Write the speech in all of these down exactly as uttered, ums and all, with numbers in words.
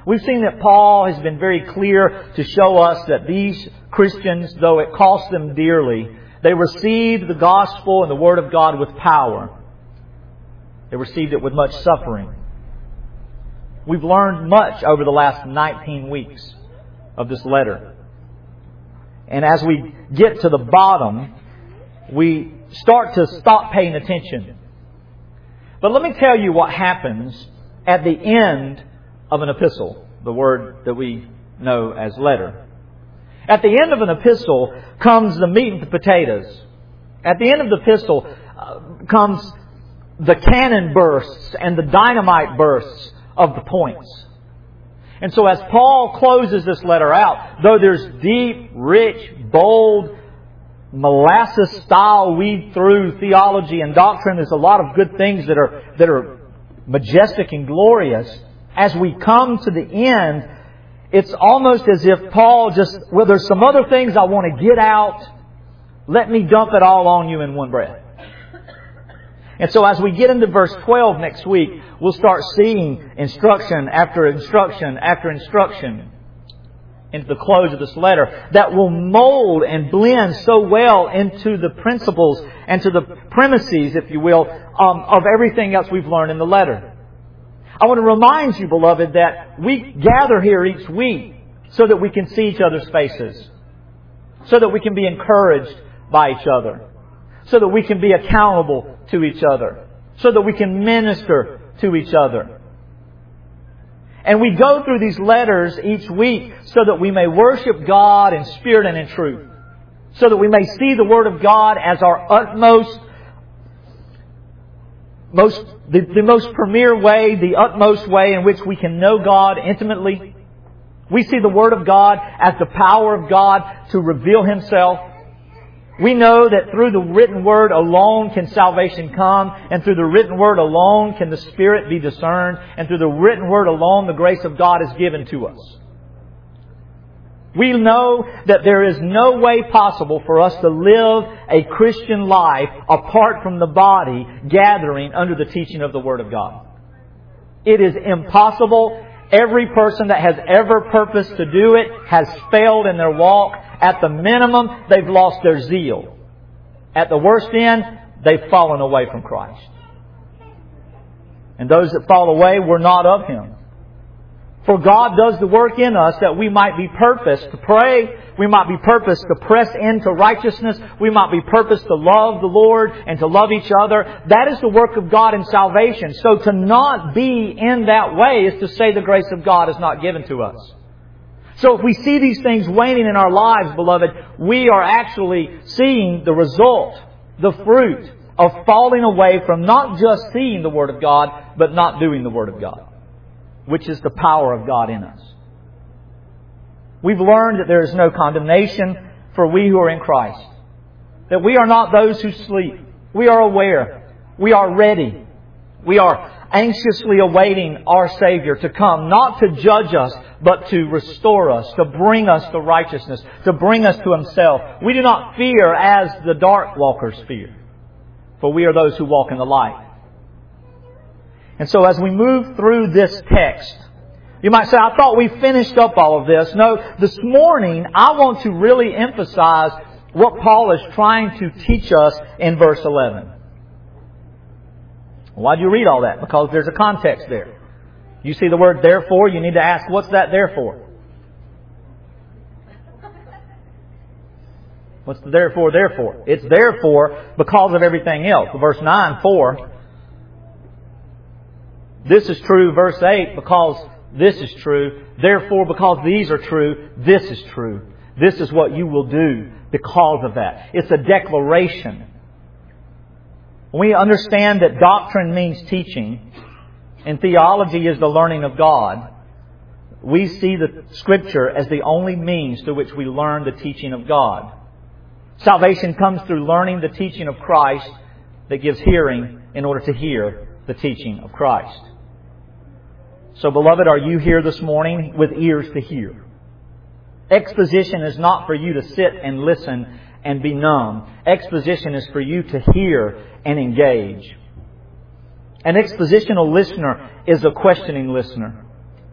We've seen that Paul has been very clear to show us that these Christians, though it cost them dearly, they received the gospel and the Word of God with power. They received it with much suffering. We've learned much over the last nineteen weeks of this letter. And as we get to the bottom, we start to stop paying attention. But let me tell you what happens at the end of an epistle, the word that we know as letter. At the end of an epistle comes the meat and the potatoes. At the end of the epistle uh, comes the cannon bursts and the dynamite bursts of the points. And so as Paul closes this letter out, though there's deep, rich, bold, molasses-style weed-through theology and doctrine, there's a lot of good things that are that are majestic and glorious. As we come to the end, it's almost as if Paul just, well, there's some other things I want to get out. Let me dump it all on you in one breath. And so as we get into verse twelve next week, we'll start seeing instruction after instruction after instruction into the close of this letter that will mold and blend so well into the principles and to the premises, if you will, um, of everything else we've learned in the letter. I want to remind you, beloved, that we gather here each week so that we can see each other's faces, so that we can be encouraged by each other, so that we can be accountable to each other, so that we can minister to each other. And we go through these letters each week so that we may worship God in spirit and in truth, so that we may see the Word of God as our utmost, most, the, the most premier way, the utmost way in which we can know God intimately. We see the Word of God as the power of God to reveal Himself. We know that through the written Word alone can salvation come, and through the written Word alone can the Spirit be discerned, and through the written Word alone the grace of God is given to us. We know that there is no way possible for us to live a Christian life apart from the body gathering under the teaching of the Word of God. It is impossible. Every person that has ever purposed to do it has failed in their walk. At the minimum, they've lost their zeal. At the worst end, they've fallen away from Christ. And those that fall away were not of Him. For God does the work in us that we might be purposed to pray. We might be purposed to press into righteousness. We might be purposed to love the Lord and to love each other. That is the work of God in salvation. So to not be in that way is to say the grace of God is not given to us. So if we see these things waning in our lives, beloved, we are actually seeing the result, the fruit of falling away from not just seeing the Word of God, but not doing the Word of God, which is the power of God in us. We've learned that there is no condemnation for we who are in Christ. That we are not those who sleep. We are aware. We are ready. We are anxiously awaiting our Savior to come, not to judge us, but to restore us, to bring us to righteousness, to bring us to Himself. We do not fear as the dark walkers fear, for we are those who walk in the light. And so as we move through this text, you might say, I thought we finished up all of this. No, this morning I want to really emphasize what Paul is trying to teach us in verse eleven. Why do you read all that? Because there's a context there. You see the word therefore, you need to ask, what's that there for? What's the therefore there for? It's therefore because of everything else. Verse nine, for. This is true. Verse eight, because this is true. Therefore, because these are true, this is true. This is what you will do because of that. It's a declaration. When we understand that doctrine means teaching, and theology is the learning of God, we see the Scripture as the only means through which we learn the teaching of God. Salvation comes through learning the teaching of Christ that gives hearing in order to hear the teaching of Christ. So, beloved, are you here this morning with ears to hear? Exposition is not for you to sit and listen and be numb. Exposition is for you to hear and engage. An expositional listener is a questioning listener.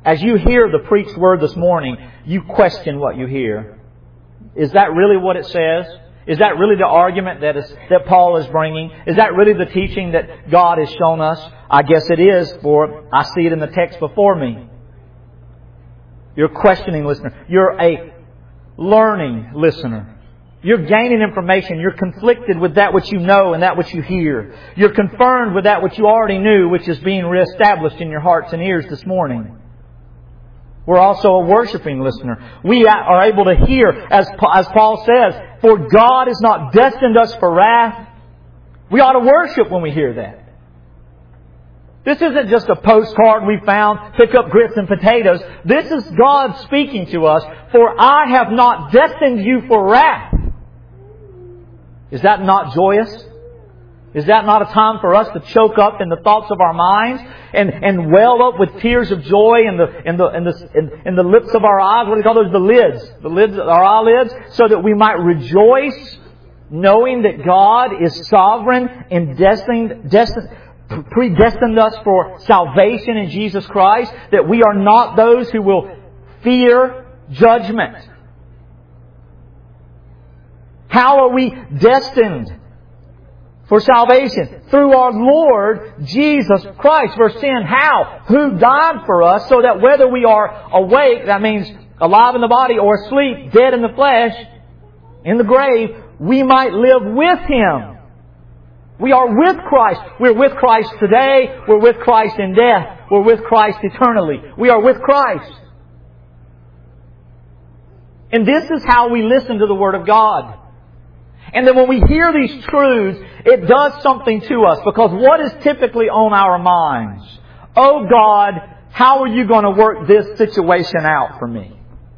as you hear the preached word this morning, you question what you hear. Is that really what it says? Is that really the argument that is that Paul is bringing? Is that really the teaching that God has shown us? I guess it is, for I see it in the text before me. You're a questioning listener. You're a learning listener. You're gaining information. You're conflicted with that which you know and that which you hear. You're confirmed with that which you already knew, which is being reestablished in your hearts and ears this morning. We're also a worshiping listener. We are able to hear, as, as Paul says, for God has not destined us for wrath. We ought to worship when we hear that. This isn't just a postcard we found, pick up grits and potatoes. This is God speaking to us, for I have not destined you for wrath. Is that not joyous? Is that not a time for us to choke up in the thoughts of our minds and, and well up with tears of joy in the, in the, in the, in, in the lips of our eyes? What do you call those? The lids. The lids, our eyelids. So that we might rejoice knowing that God is sovereign and destined, destined, predestined us for salvation in Jesus Christ. That we are not those who will fear judgment. How are we destined for salvation? Through our Lord Jesus Christ. Verse ten, how? Who died for us, so that whether we are awake, that means alive in the body, or asleep, dead in the flesh, in the grave, we might live with Him. We are with Christ. We're with Christ today. We're with Christ in death. We're with Christ eternally. We are with Christ. And this is how we listen to the Word of God. And then when we hear these truths, it does something to us. Because what is typically on our minds? Oh God, how are you going to work this situation out for me?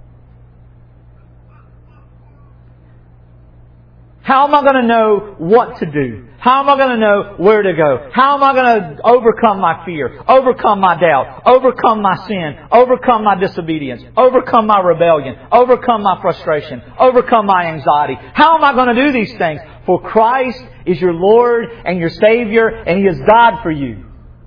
How am I going to know what to do? How am I going to know where to go? How am I going to overcome my fear? Overcome my doubt? Overcome my sin? Overcome my disobedience? Overcome my rebellion? Overcome my frustration? Overcome my anxiety? How am I going to do these things? For Christ is your Lord and your Savior, and He has died for you.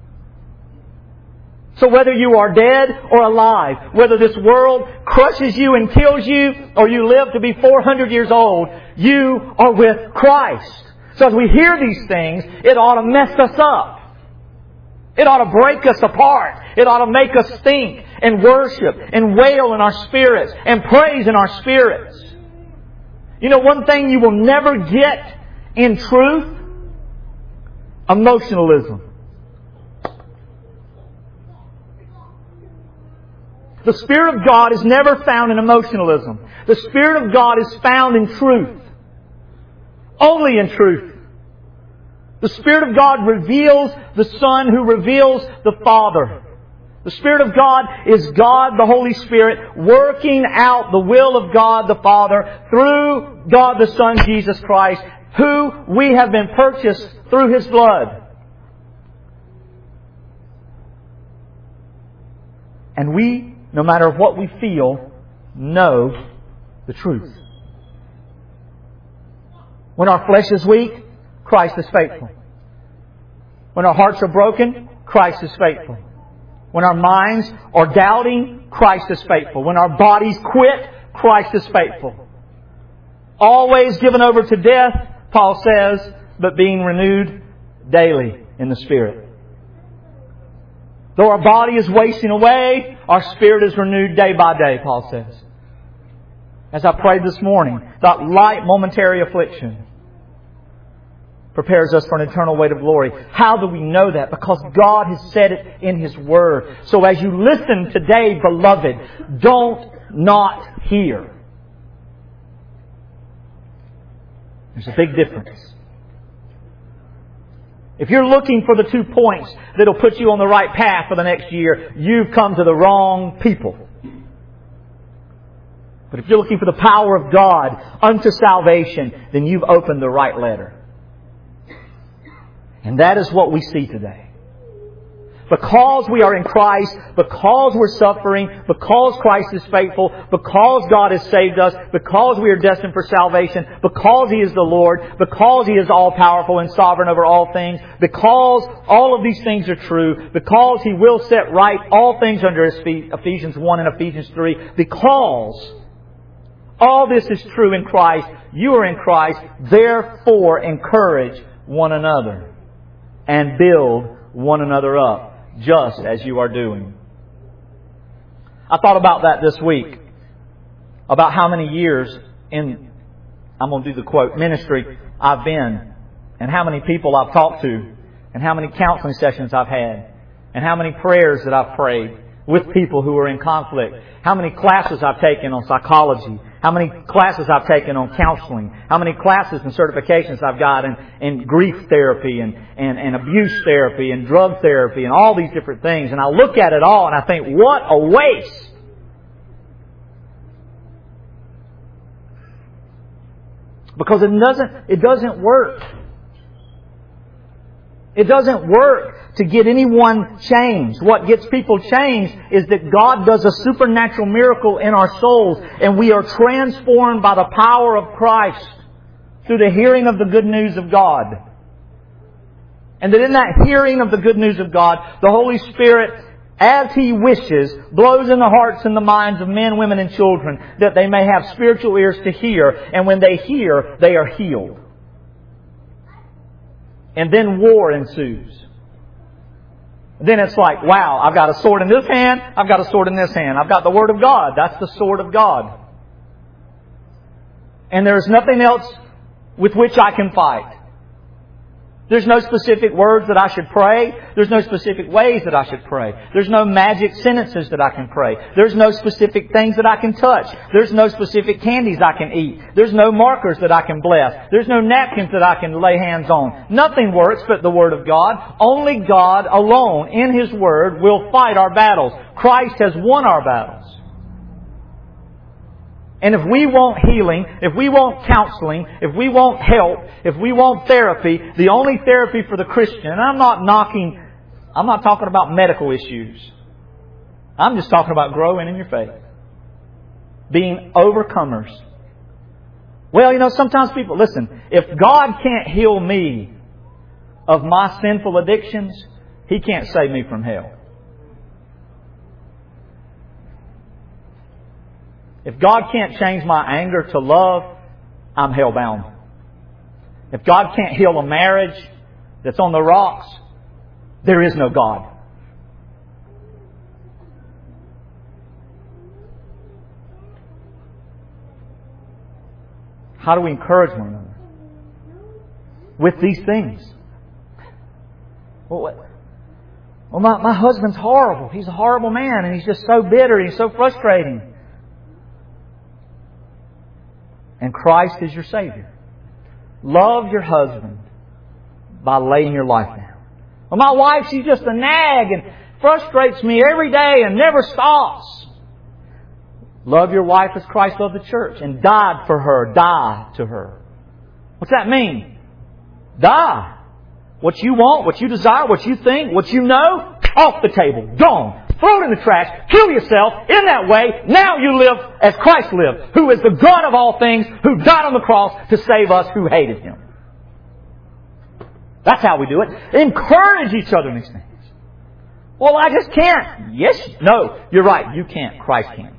So whether you are dead or alive, whether this world crushes you and kills you, or you live to be four hundred years old, you are with Christ. So as we hear these things, it ought to mess us up. It ought to break us apart. It ought to make us think and worship and wail in our spirits and praise in our spirits. You know, one thing you will never get in truth? Emotionalism. The Spirit of God is never found in emotionalism. The Spirit of God is found in truth. Only in truth. The Spirit of God reveals the Son who reveals the Father. The Spirit of God is God, the Holy Spirit, working out the will of God the Father through God the Son, Jesus Christ, who we have been purchased through His blood. And we, no matter what we feel, know the truth. When our flesh is weak, Christ is faithful. When our hearts are broken, Christ is faithful. When our minds are doubting, Christ is faithful. When our bodies quit, Christ is faithful. Always given over to death, Paul says, but being renewed daily in the Spirit. Though our body is wasting away, our spirit is renewed day by day, Paul says. As I prayed this morning, that light momentary affliction prepares us for an eternal weight of glory. How do we know that? Because God has said it in His Word. So as you listen today, beloved, don't not hear. There's a big difference. If you're looking for the two points that'll put you on the right path for the next year, you've come to the wrong people. But if you're looking for the power of God unto salvation, then you've opened the right letter. And that is what we see today. Because we are in Christ, because we're suffering, because Christ is faithful, because God has saved us, because we are destined for salvation, because He is the Lord, because He is all-powerful and sovereign over all things, because all of these things are true, because He will set right all things under His feet, Ephesians one and Ephesians three, because all this is true in Christ, you are in Christ, therefore encourage one another and build one another up, just as you are doing. I thought about that this week. About how many years in, I'm going to do the quote, ministry I've been. And how many people I've talked to. And how many counseling sessions I've had. And how many prayers that I've prayed with people who are in conflict. How many classes I've taken on psychology. How many classes I've taken on counseling. How many classes and certifications I've got in, in grief therapy and, and, and abuse therapy and drug therapy and all these different things. And I look at it all and I think, what a waste! Because it doesn't, it doesn't work. It doesn't work to get anyone changed. What gets people changed is that God does a supernatural miracle in our souls and we are transformed by the power of Christ through the hearing of the good news of God. And that in that hearing of the good news of God, the Holy Spirit, as He wishes, blows in the hearts and the minds of men, women, and children that they may have spiritual ears to hear. And when they hear, they are healed. And then war ensues. Then it's like, wow, I've got a sword in this hand, I've got a sword in this hand. I've got the Word of God. That's the sword of God. And there is nothing else with which I can fight. There's no specific words that I should pray. There's no specific ways that I should pray. There's no magic sentences that I can pray. There's no specific things that I can touch. There's no specific candies I can eat. There's no markers that I can bless. There's no napkins that I can lay hands on. Nothing works but the Word of God. Only God alone in His Word will fight our battles. Christ has won our battles. And if we want healing, if we want counseling, if we want help, if we want therapy, the only therapy for the Christian, and I'm not knocking, I'm not talking about medical issues. I'm just talking about growing in your faith. Being overcomers. Well, you know, sometimes people, listen, if God can't heal me of my sinful addictions, He can't save me from hell. If God can't change my anger to love, I'm hell-bound. If God can't heal a marriage that's on the rocks, there is no God. How do we encourage one another? With these things. Well, what? well my, my husband's horrible. He's a horrible man and he's just so bitter and he's so frustrating. And Christ is your Savior. Love your husband by laying your life down. Well, my wife, she's just a nag and frustrates me every day and never stops. Love your wife as Christ loved the church and died for her. Die to her. What's that mean? Die. What you want, what you desire, what you think, what you know, off the table. Gone. Throw it in the trash. Kill yourself in that way. Now you live as Christ lived, who is the God of all things, who died on the cross to save us who hated Him. That's how we do it. Encourage each other in these things. Well, I just can't. Yes. No, you're right. You can't. Christ can.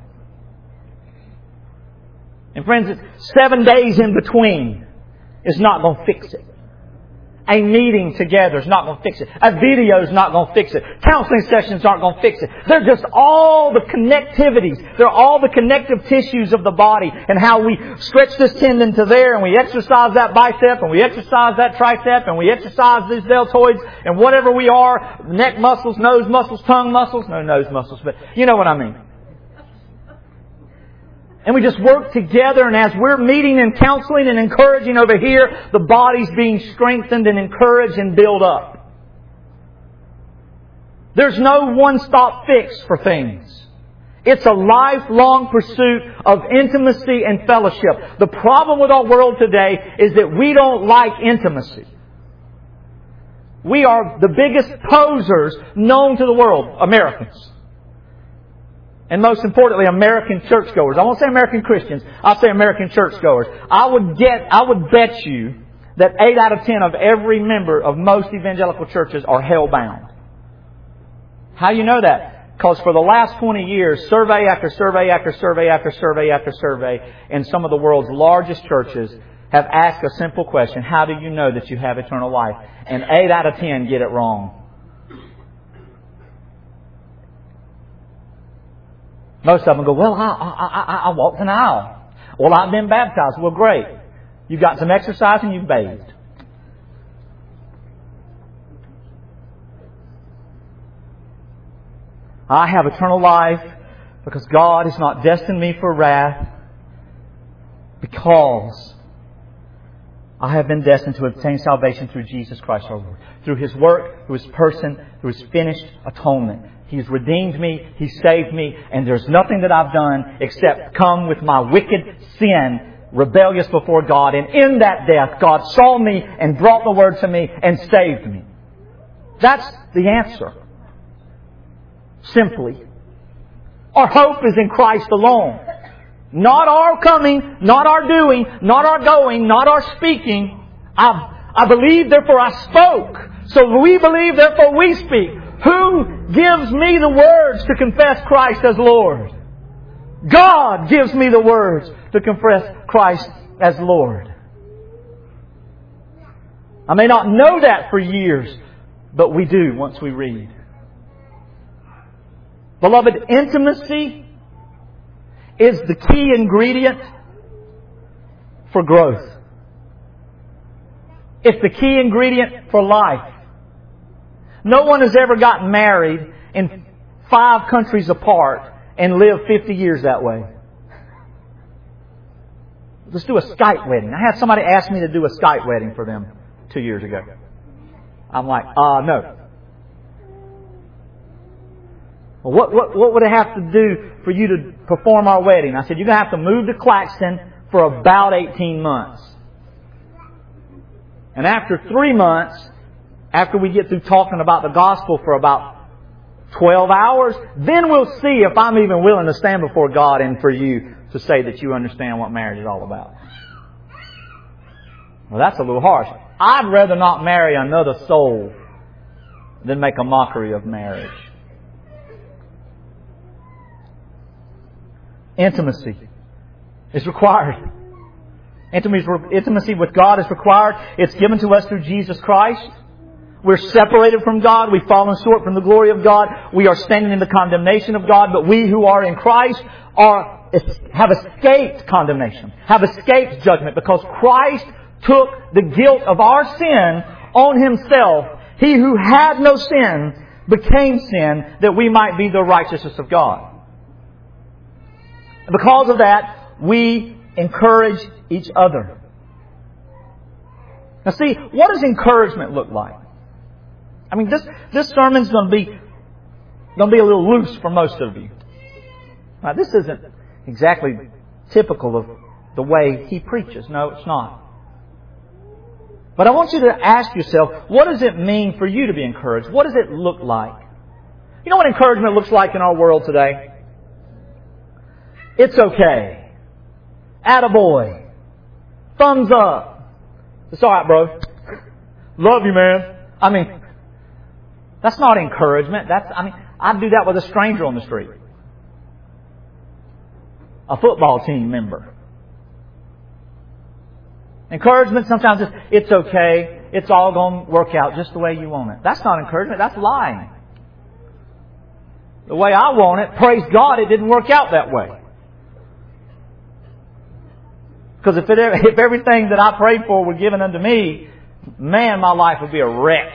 And friends, seven days in between is not going to fix it. A meeting together is not going to fix it. A video is not going to fix it. Counseling sessions aren't going to fix it. They're just all the connectivities. They're all the connective tissues of the body and how we stretch this tendon to there and we exercise that bicep and we exercise that tricep and we exercise these deltoids and whatever we are, neck muscles, nose muscles, tongue muscles. No nose muscles, but you know what I mean. And we just work together, and as we're meeting and counseling and encouraging over here, the body's being strengthened and encouraged and built up. There's no one-stop fix for things. It's a lifelong pursuit of intimacy and fellowship. The problem with our world today is that we don't like intimacy. We are the biggest posers known to the world, Americans. And most importantly, American churchgoers. I won't say American Christians. I'll say American churchgoers. I would get, I would bet you that eight out of ten of every member of most evangelical churches are hell-bound. How do you know that? Because for the last twenty years, survey after survey after survey after survey after survey in some of the world's largest churches have asked a simple question. How do you know that you have eternal life? And eight out of ten get it wrong. Most of them go, well, I, I, I, I walked an aisle. Well, I've been baptized. Well, great. You got some exercise and you bathed. I have eternal life because God has not destined me for wrath, because I have been destined to obtain salvation through Jesus Christ our Lord. Through His work, through His person, through His finished atonement. He's redeemed me, He saved me, and there's nothing that I've done except come with my wicked sin, rebellious before God. And in that death, God saw me and brought the Word to me and saved me. That's the answer. Simply. Our hope is in Christ alone. Not our coming, not our doing, not our going, not our speaking. I, I believe, therefore I spoke. So we believe, therefore we speak. Who gives me the words to confess Christ as Lord? God gives me the words to confess Christ as Lord. I may not know that for years, but we do once we read. Beloved, intimacy is the key ingredient for growth. It's the key ingredient for life. No one has ever gotten married in five countries apart and lived fifty years that way. Let's do a Skype wedding. I had somebody ask me to do a Skype wedding for them two years ago. I'm like, uh, no. Well, what, what, what would it have to do for you to perform our wedding? I said, you're going to have to move to Claxton for about eighteen months. And after three months, after we get through talking about the gospel for about twelve hours, then we'll see if I'm even willing to stand before God and for you to say that you understand what marriage is all about. Well, that's a little harsh. I'd rather not marry another soul than make a mockery of marriage. Intimacy is required. Intimacy with God is required. It's given to us through Jesus Christ. We're separated from God. We've fallen short from the glory of God. We are standing in the condemnation of God. But we who are in Christ are have escaped condemnation, have escaped judgment, because Christ took the guilt of our sin on Himself. He who had no sin became sin that we might be the righteousness of God. And because of that, we encourage each other. Now see, what does encouragement look like? I mean, this, this sermon's going to be, going to be a little loose for most of you. Now, this isn't exactly typical of the way he preaches. No, it's not. But I want you to ask yourself, what does it mean for you to be encouraged? What does it look like? You know what encouragement looks like in our world today? It's okay. Attaboy. Thumbs up. It's alright, bro. Love you, man. I mean, that's not encouragement. That's, I mean, I'd do that with a stranger on the street. A football team member. Encouragement sometimes is, it's okay. It's all going to work out just the way you want it. That's not encouragement. That's lying. The way I want it, praise God, it didn't work out that way. Because if, it, if everything that I prayed for were given unto me, man, my life would be a wreck.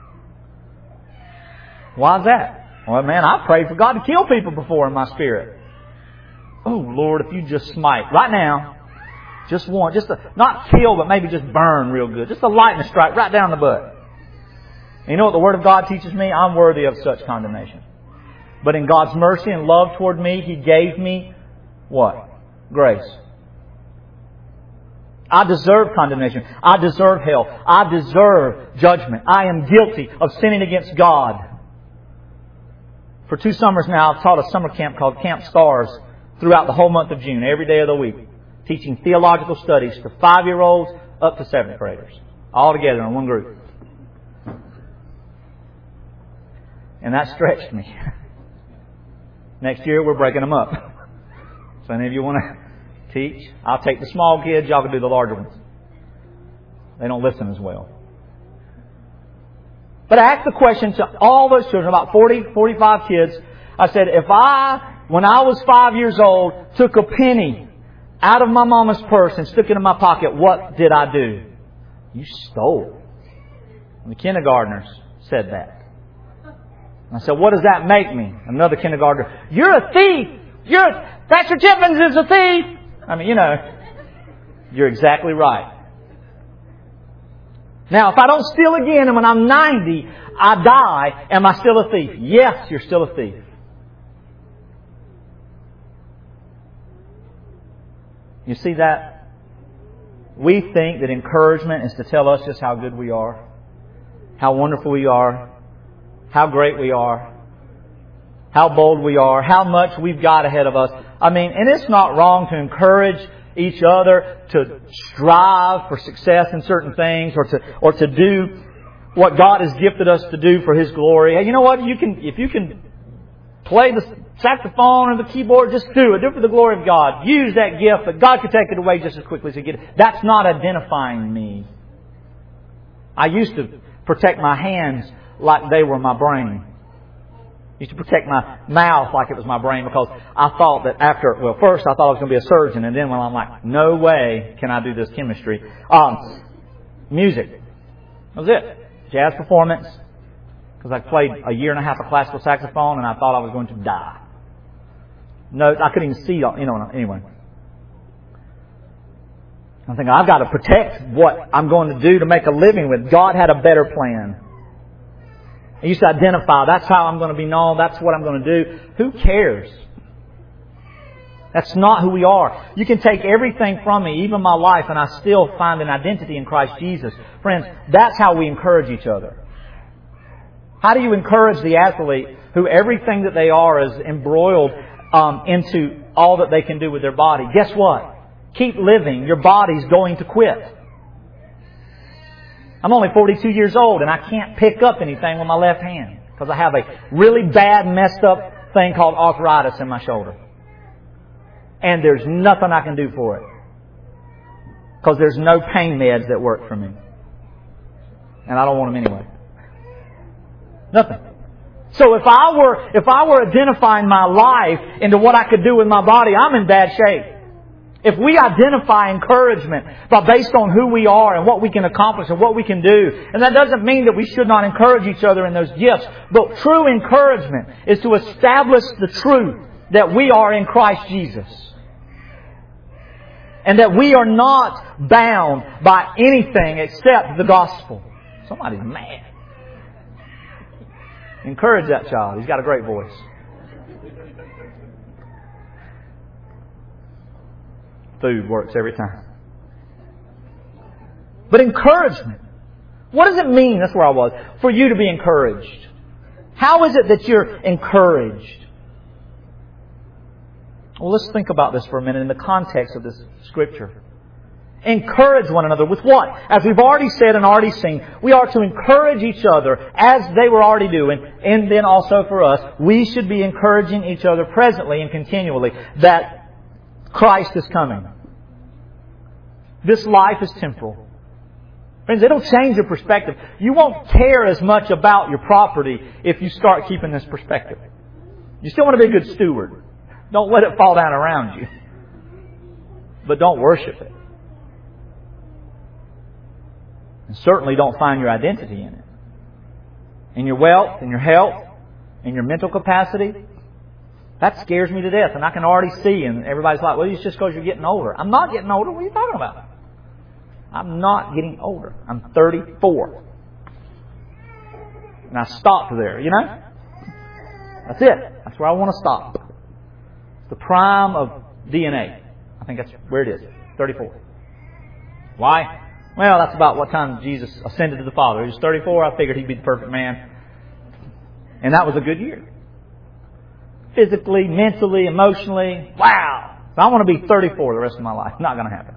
Why is that? Well, man, I prayed for God to kill people before in my spirit. Oh, Lord, if you just smite right now, just one, just a, not kill, but maybe just burn real good. Just a lightning strike right down the butt. And you know what the Word of God teaches me? I'm worthy of such condemnation. But in God's mercy and love toward me, He gave me what? Grace. I deserve condemnation. I deserve hell. I deserve judgment. I am guilty of sinning against God. For two summers now, I've taught a summer camp called Camp Stars throughout the whole month of June, every day of the week, teaching theological studies to five-year-olds up to seventh graders, all together in one group. And that stretched me. Next year, we're breaking them up. So any of you want to teach? I'll take the small kids. Y'all can do the larger ones. They don't listen as well. But I asked the question to all those children, about forty, forty-five kids. I said, if I, when I was five years old, took a penny out of my mama's purse and stuck it in my pocket, what did I do? You stole. And the kindergartners said that. I said, what does that make me? Another kindergartner, you're a thief! You're a, Pastor Tippins is a thief! I mean, you know, you're exactly right. Now, if I don't steal again and when I'm ninety, I die, am I still a thief? Yes, you're still a thief. You see that? We think that encouragement is to tell us just how good we are, how wonderful we are, how great we are, how bold we are, how much we've got ahead of us. I mean, and it's not wrong to encourage each other to strive for success in certain things, or to or to do what God has gifted us to do for His glory. Hey, you know what? You can if you can play the saxophone or the keyboard, just do it. Do it for the glory of God. Use that gift, but God could take it away just as quickly as He get it. That's not identifying me. I used to protect my hands like they were my brain. I used to protect my mouth like it was my brain, because I thought that after, well, first I thought I was going to be a surgeon, and then when I'm like, no way can I do this chemistry. Um, music. That was it. Jazz performance. Because I played a year and a half of classical saxophone, and I thought I was going to die. No, I couldn't even see, you know, anyway. I'm thinking, I've got to protect what I'm going to do to make a living with. God had a better plan. I used to identify, that's how I'm going to be known, that's what I'm going to do. Who cares? That's not who we are. You can take everything from me, even my life, and I still find an identity in Christ Jesus. Friends, that's how we encourage each other. How do you encourage the athlete who everything that they are is embroiled um, into all that they can do with their body? Guess what? Keep living. Your body's going to quit. I'm only forty-two years old, and I can't pick up anything with my left hand because I have a really bad, messed up thing called arthritis in my shoulder. And there's nothing I can do for it because there's no pain meds that work for me. And I don't want them anyway. Nothing. So if I were, if I were identifying my life into what I could do with my body, I'm in bad shape. If we identify encouragement by based on who we are and what we can accomplish and what we can do, and that doesn't mean that we should not encourage each other in those gifts, but true encouragement is to establish the truth that we are in Christ Jesus. And that we are not bound by anything except the gospel. Somebody's mad. Encourage that child. He's got a great voice. Food works every time. But encouragement. What does it mean? That's where I was. For you to be encouraged. How is it that you're encouraged? Well, let's think about this for a minute in the context of this Scripture. Encourage one another with what? As we've already said and already seen, we are to encourage each other as they were already doing, and then also for us, we should be encouraging each other presently and continually that Christ is coming. This life is temporal. Friends, it'll change your perspective. You won't care as much about your property if you start keeping this perspective. You still want to be a good steward. Don't let it fall down around you. But don't worship it. And certainly don't find your identity in it. In your wealth, in your health, in your mental capacity. That scares me to death. And I can already see, and everybody's like, well, it's just because you're getting older. I'm not getting older. What are you talking about? I'm not getting older. I'm thirty-four. And I stopped there, you know? That's it. That's where I want to stop. It's the prime of D N A. I think that's where it is. thirty-four. Why? Well, that's about what time Jesus ascended to the Father. He was thirty-four. I figured he'd be the perfect man. And that was a good year. Physically, mentally, emotionally. Wow. So I want to be thirty-four the rest of my life. Not going to happen.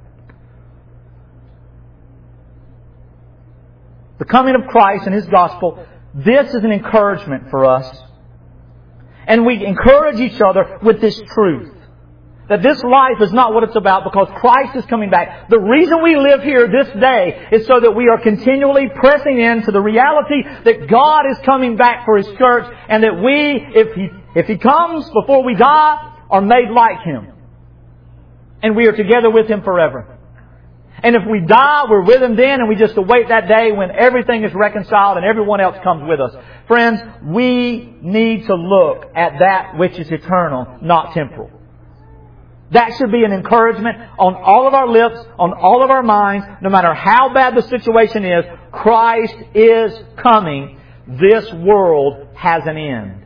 The coming of Christ and His gospel, this is an encouragement for us. And we encourage each other with this truth. That this life is not what it's about because Christ is coming back. The reason we live here this day is so that we are continually pressing into the reality that God is coming back for His church and that we, if He, if He comes before we die, are made like Him. And we are together with Him forever. And if we die, we're with Him then, and we just await that day when everything is reconciled and everyone else comes with us. Friends, we need to look at that which is eternal, not temporal. That should be an encouragement on all of our lips, on all of our minds, no matter how bad the situation is. Christ is coming. This world has an end.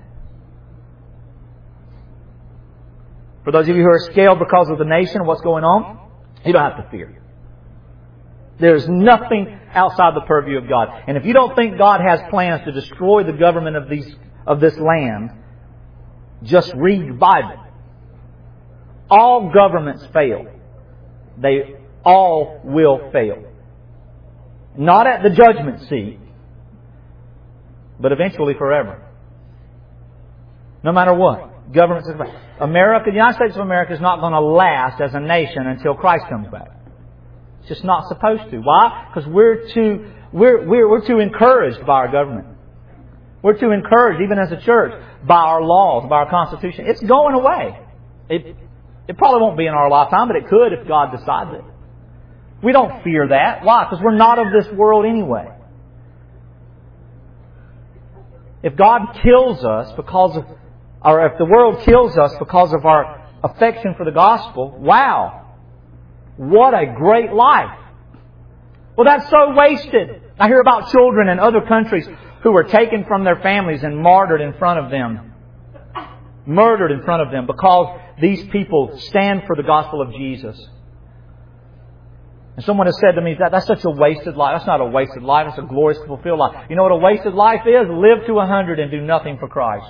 For those of you who are scared because of the nation and what's going on, you don't have to fear. There's nothing outside the purview of God. And if you don't think God has plans to destroy the government of these of this land, just read the Bible. All governments fail. They all will fail. Not at the judgment seat, but eventually forever. No matter what. Governments, America, the United States of America is not going to last as a nation until Christ comes back. It's just not supposed to. Why? Because we're too, we're, we're, we're too encouraged by our government. We're too encouraged, even as a church, by our laws, by our Constitution. It's going away. It, it probably won't be in our lifetime, but it could if God decides it. We don't fear that. Why? Because we're not of this world anyway. If God kills us because of, or if the world kills us because of our affection for the gospel, wow. What a great life. Well, that's so wasted. I hear about children in other countries who were taken from their families and martyred in front of them. Murdered in front of them because these people stand for the gospel of Jesus. And someone has said to me, that that's such a wasted life. That's not a wasted life. It's a glorious, fulfilled life. You know what a wasted life is? Live to a hundred and do nothing for Christ.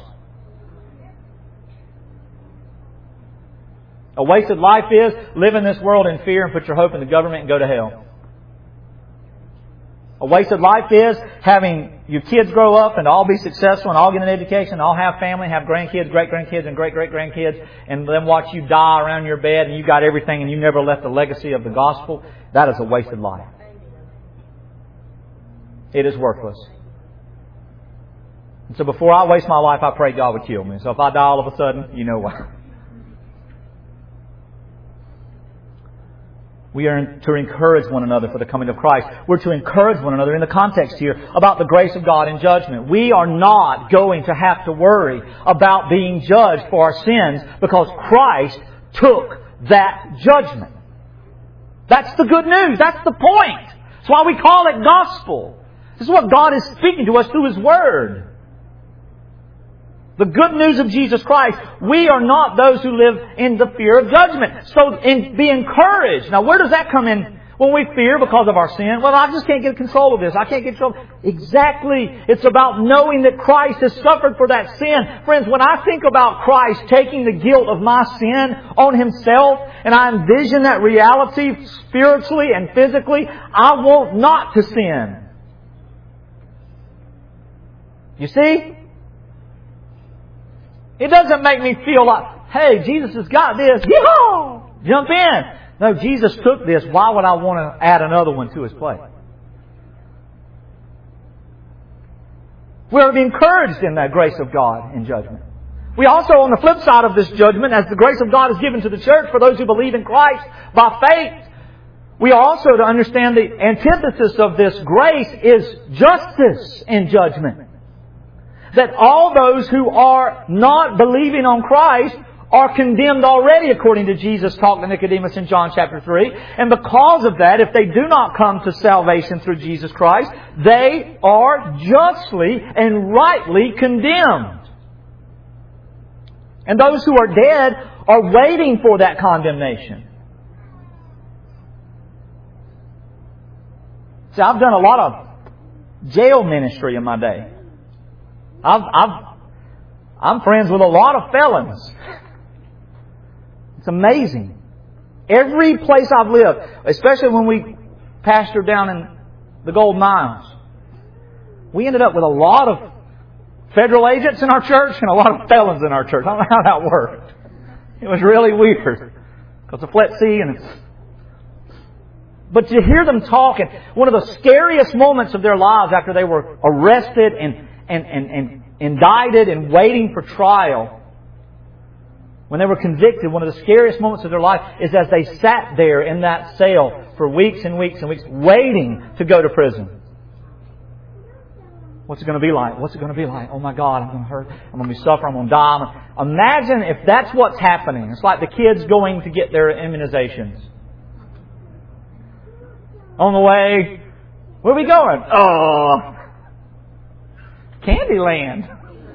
A wasted life is live in this world in fear and put your hope in the government and go to hell. A wasted life is having your kids grow up and all be successful and all get an education and all have family, have grandkids, great-grandkids and great-great-grandkids, and then watch you die around your bed and you got everything and you never left the legacy of the gospel. That is a wasted life. It is worthless. And so before I waste my life, I pray God would kill me. So if I die all of a sudden, you know why. We are to encourage one another for the coming of Christ. We're to encourage one another in the context here about the grace of God in judgment. We are not going to have to worry about being judged for our sins because Christ took that judgment. That's the good news. That's the point. That's why we call it gospel. This is what God is speaking to us through His Word. The good news of Jesus Christ. We are not those who live in the fear of judgment. So in, be encouraged. Now where does that come in? When we fear because of our sin. Well, I just can't get control of this. I can't get control. Exactly. It's about knowing that Christ has suffered for that sin. Friends, when I think about Christ taking the guilt of my sin on Himself and I envision that reality spiritually and physically, I want not to sin. You see? It doesn't make me feel like, hey, Jesus has got this. Yeehaw! Jump in. No, Jesus took this. Why would I want to add another one to His plate? We're to be encouraged in that grace of God in judgment. We also, on the flip side of this judgment, as the grace of God is given to the church for those who believe in Christ by faith, we are also to understand the antithesis of this grace is justice in judgment. That all those who are not believing on Christ are condemned already, according to Jesus' talk to Nicodemus in John chapter three. And because of that, if they do not come to salvation through Jesus Christ, they are justly and rightly condemned. And those who are dead are waiting for that condemnation. See, I've done a lot of jail ministry in my day. I've, I've, I'm friends with a lot of felons. It's amazing. Every place I've lived, especially when we pastored down in the Gold Miles, we ended up with a lot of federal agents in our church and a lot of felons in our church. I don't know how that worked. It was really weird. Because of Flet C and it's... But to hear them talk, and one of the scariest moments of their lives after they were arrested and, and, and, and indicted and waiting for trial, when they were convicted, one of the scariest moments of their life is as they sat there in that cell for weeks and weeks and weeks, waiting to go to prison. What's it going to be like? What's it going to be like? Oh my God, I'm going to hurt. I'm going to be suffering. I'm going to die. Imagine if that's what's happening. It's like the kids going to get their immunizations. On the way, where are we going? Oh, Candyland.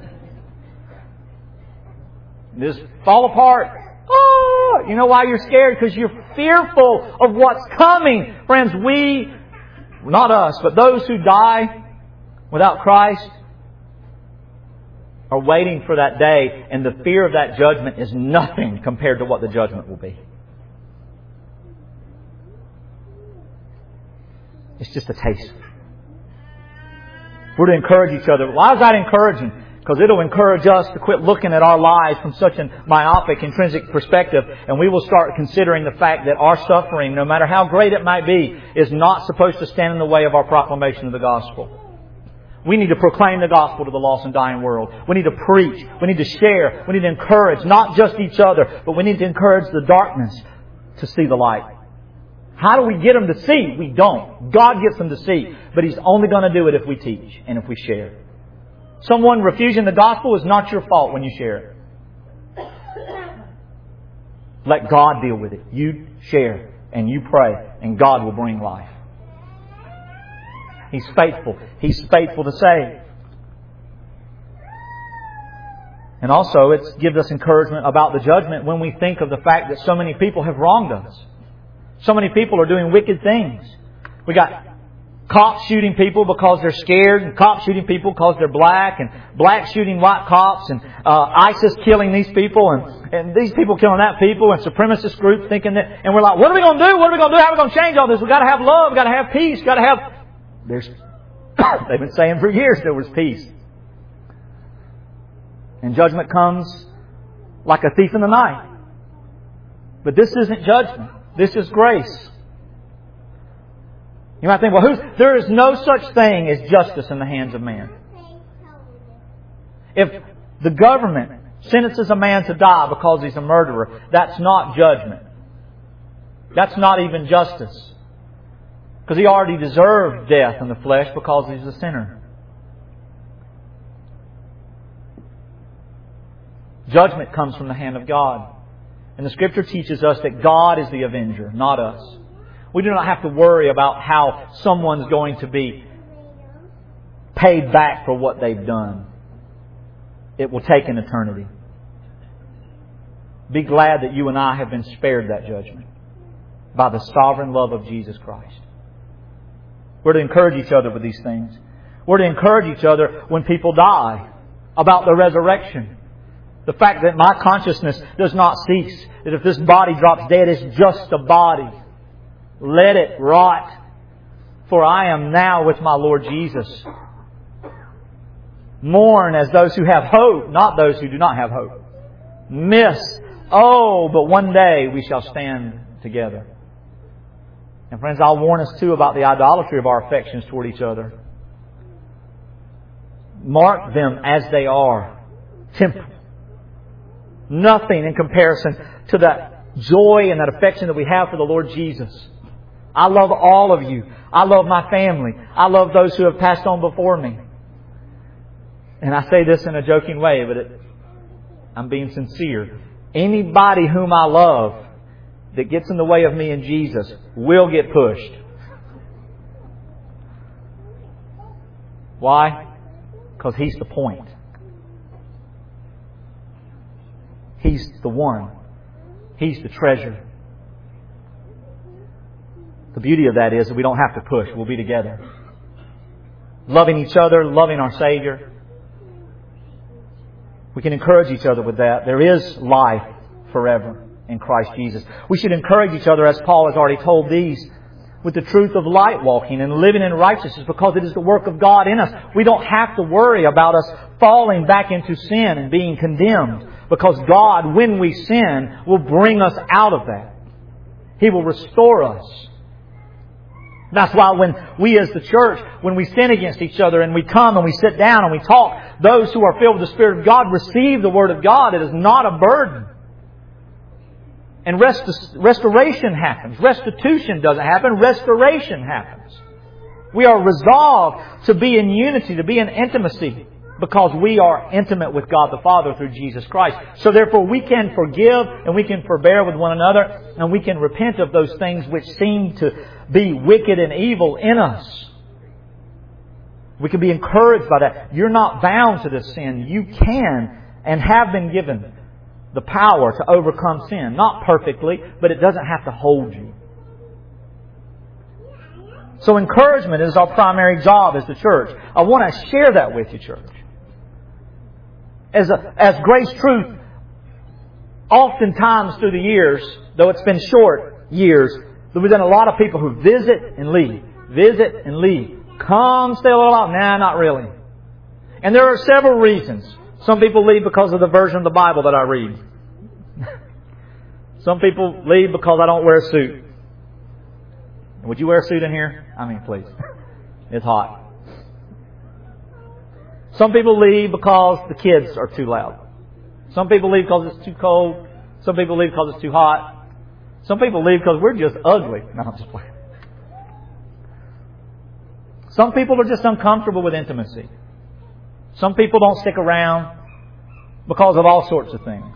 Just fall apart. Oh, you know why you're scared? Because you're fearful of what's coming. Friends, we, not us, but those who die without Christ are waiting for that day, and the fear of that judgment is nothing compared to what the judgment will be. It's just a taste. We're to encourage each other. Why is that encouraging? Because it'll encourage us to quit looking at our lives from such a myopic, intrinsic perspective, and we will start considering the fact that our suffering, no matter how great it might be, is not supposed to stand in the way of our proclamation of the gospel. We need to proclaim the gospel to the lost and dying world. We need to preach. We need to share. We need to encourage not just each other, but we need to encourage the darkness to see the light. How do we get them to see? We don't. God gets them to see. But He's only going to do it if we teach and if we share. Someone refusing the gospel is not your fault when you share it. Let God deal with it. You share and you pray and God will bring life. He's faithful. He's faithful to save. And also it gives us encouragement about the judgment when we think of the fact that so many people have wronged us. So many people are doing wicked things. We got cops shooting people because they're scared, and cops shooting people because they're black, and blacks shooting white cops, and uh, ISIS killing these people, and, and these people killing that people, and supremacist groups thinking that, and we're like, what are we going to do? What are we going to do? How are we going to change all this? We've got to have love. We've got to have peace. We've got to have... There's, they've been saying for years there was peace. And judgment comes like a thief in the night. But this isn't judgment. This is grace. You might think, well, who's, there is no such thing as justice in the hands of man. If the government sentences a man to die because he's a murderer, that's not judgment. That's not even justice. Because he already deserved death in the flesh because he's a sinner. Judgment comes from the hand of God. And the Scripture teaches us that God is the avenger, not us. We do not have to worry about how someone's going to be paid back for what they've done. It will take an eternity. Be glad that you and I have been spared that judgment by the sovereign love of Jesus Christ. We're to encourage each other with these things. We're to encourage each other when people die about the resurrection. The fact that my consciousness does not cease. That if this body drops dead, it's just a body. Let it rot. For I am now with my Lord Jesus. Mourn as those who have hope, not those who do not have hope. Miss. Oh, but one day we shall stand together. And friends, I'll warn us too about the idolatry of our affections toward each other. Mark them as they are. Temporal. Nothing in comparison to that joy and that affection that we have for the Lord Jesus. I love all of you. I love my family. I love those who have passed on before me. And I say this in a joking way, but it, I'm being sincere. Anybody whom I love that gets in the way of me and Jesus will get pushed. Why? Because He's the point. He's the one. He's the treasure. The beauty of that is that we don't have to push. We'll be together. Loving each other, loving our Savior. We can encourage each other with that. There is life forever in Christ Jesus. We should encourage each other, as Paul has already told these, with the truth of light walking and living in righteousness, because it is the work of God in us. We don't have to worry about us falling back into sin and being condemned, because God, when we sin, will bring us out of that. He will restore us. That's why when we as the church, when we sin against each other and we come and we sit down and we talk, those who are filled with the Spirit of God receive the Word of God. It is not a burden. And rest- restoration happens. Restitution doesn't happen. Restoration happens. We are resolved to be in unity, to be in intimacy, because we are intimate with God the Father through Jesus Christ. So therefore we can forgive and we can forbear with one another, and we can repent of those things which seem to be wicked and evil in us. We can be encouraged by that. You're not bound to this sin. You can and have been given the power to overcome sin. Not perfectly, but it doesn't have to hold you. So encouragement is our primary job as the church. I want to share that with you, church. As a, as Grace Truth, oftentimes through the years, though it's been short years, there's been a lot of people who visit and leave. Visit and leave. Come, stay a little while. Nah, not really. And there are several reasons. Some people leave because of the version of the Bible that I read. Some people leave because I don't wear a suit. Would you wear a suit in here? I mean, please. It's hot. Some people leave because the kids are too loud. Some people leave because it's too cold. Some people leave because it's too hot. Some people leave because we're just ugly. No, I'm just playing. Some people are just uncomfortable with intimacy. Some people don't stick around because of all sorts of things.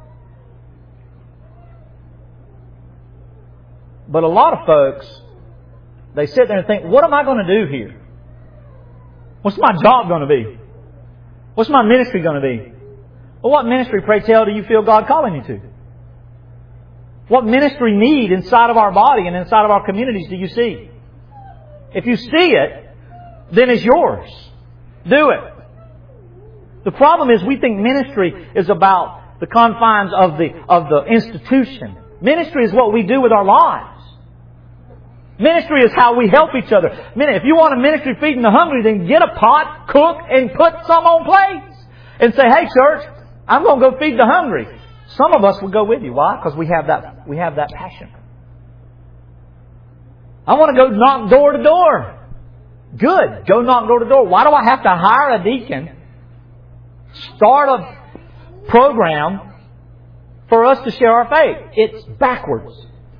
But a lot of folks, they sit there and think, what am I going to do here? What's my job going to be? What's my ministry going to be? Well, what ministry, pray tell, do you feel God calling you to? What ministry need inside of our body and inside of our communities do you see? If you see it, then it's yours. Do it. The problem is we think ministry is about the confines of the, of the institution. Ministry is what we do with our lives. Ministry is how we help each other. If you want a ministry feeding the hungry, then get a pot, cook, and put some on plates. And say, hey church, I'm going to go feed the hungry. Some of us will go with you. Why? Because we have that, we have that passion. I want to go knock door to door. Good. Go knock door to door. Why do I have to hire a deacon, start a program for us to share our faith? It's backwards.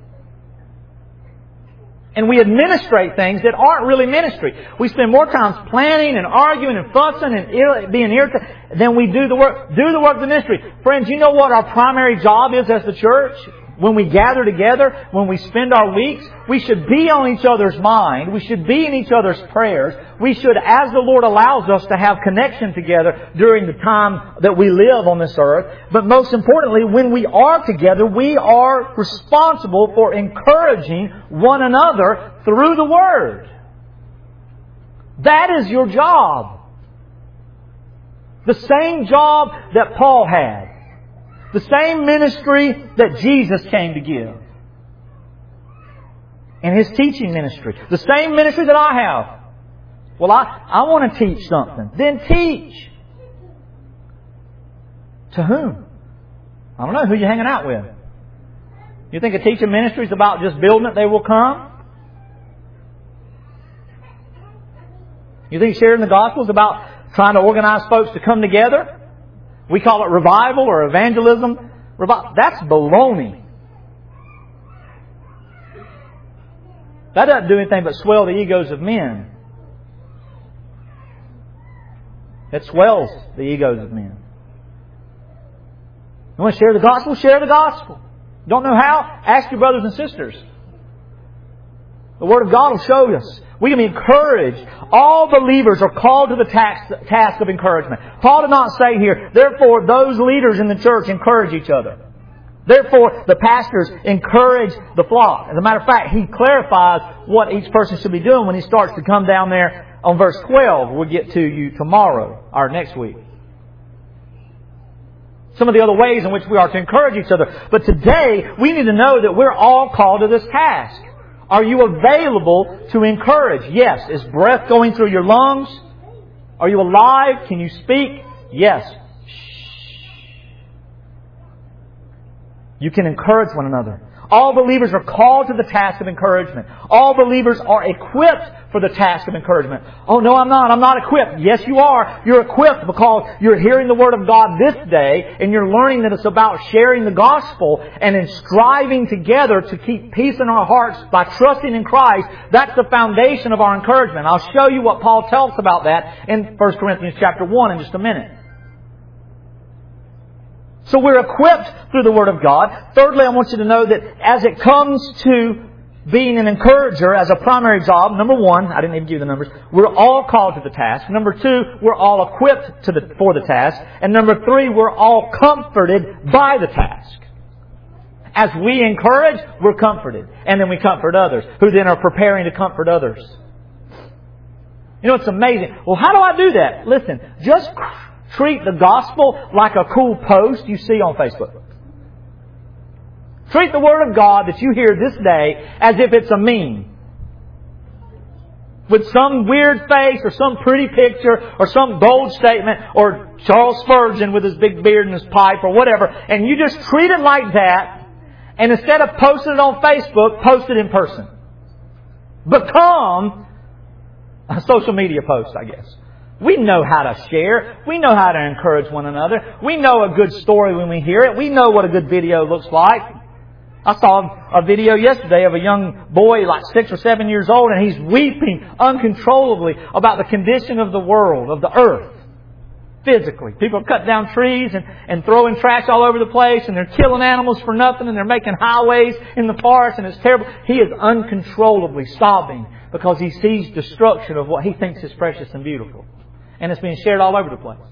And we administrate things that aren't really ministry. We spend more time planning and arguing and fussing and ir- being irritated than we do the work. Do the work of the ministry. Friends, you know what our primary job is as the church? When we gather together, when we spend our weeks, we should be on each other's mind. We should be in each other's prayers. We should, as the Lord allows us, to have connection together during the time that we live on this earth. But most importantly, when we are together, we are responsible for encouraging one another through the Word. That is your job. The same job that Paul had. The same ministry that Jesus came to give. And His teaching ministry. The same ministry that I have. Well, I, I want to teach something. Then teach. To whom? I don't know. Who you hanging out with? You think a teaching ministry is about just building it, they will come? You think sharing the gospel is about trying to organize folks to come together? We call it revival or evangelism. That's baloney. That doesn't do anything but swell the egos of men. It swells the egos of men. You want to share the gospel? Share the gospel. Don't know how? Ask your brothers and sisters. The Word of God will show us. We can be encouraged. All believers are called to the task, task of encouragement. Paul did not say here, therefore those leaders in the church encourage each other. Therefore, the pastors encourage the flock. As a matter of fact, he clarifies what each person should be doing when he starts to come down there on verse twelve. We'll get to you tomorrow, or next week. Some of the other ways in which we are to encourage each other. But today, we need to know that we're all called to this task. Are you available to encourage? Yes. Is breath going through your lungs? Are you alive? Can you speak? Yes. You can encourage one another. All believers are called to the task of encouragement. All believers are equipped for the task of encouragement. Oh, no, I'm not. I'm not equipped. Yes, you are. You're equipped because you're hearing the Word of God this day and you're learning that it's about sharing the gospel and in striving together to keep peace in our hearts by trusting in Christ. That's the foundation of our encouragement. I'll show you what Paul tells about that in First Corinthians chapter one in just a minute. So we're equipped through the Word of God. Thirdly, I want you to know that as it comes to being an encourager as a primary job, number one, I didn't even give you the numbers, we're all called to the task. Number two, we're all equipped to the, for the task. And number three, we're all comforted by the task. As we encourage, we're comforted. And then we comfort others, who then are preparing to comfort others. You know, it's amazing. Well, how do I do that? Listen, just treat the gospel like a cool post you see on Facebook. Treat the Word of God that you hear this day as if it's a meme. With some weird face or some pretty picture or some bold statement or Charles Spurgeon with his big beard and his pipe or whatever. And you just treat it like that. And instead of posting it on Facebook, post it in person. Become a social media post, I guess. We know how to share. We know how to encourage one another. We know a good story when we hear it. We know what a good video looks like. I saw a video yesterday of a young boy, like six or seven years old, and he's weeping uncontrollably about the condition of the world, of the earth, physically. People cut down trees and, and throwing trash all over the place, and they're killing animals for nothing, and they're making highways in the forest, and it's terrible. He is uncontrollably sobbing because he sees destruction of what he thinks is precious and beautiful. And it's being shared all over the place.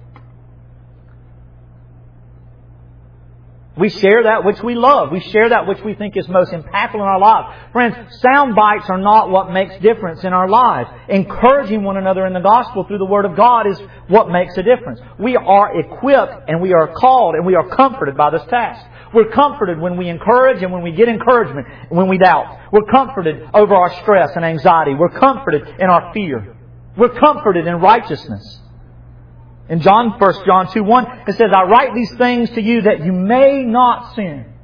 We share that which we love. We share that which we think is most impactful in our lives. Friends, sound bites are not what makes difference in our lives. Encouraging one another in the gospel through the Word of God is what makes a difference. We are equipped and we are called and we are comforted by this task. We're comforted when we encourage and when we get encouragement and when we doubt. We're comforted over our stress and anxiety. We're comforted in our fear. We're comforted in righteousness. In John, First John two one, it says, I write these things to you that you may not sin.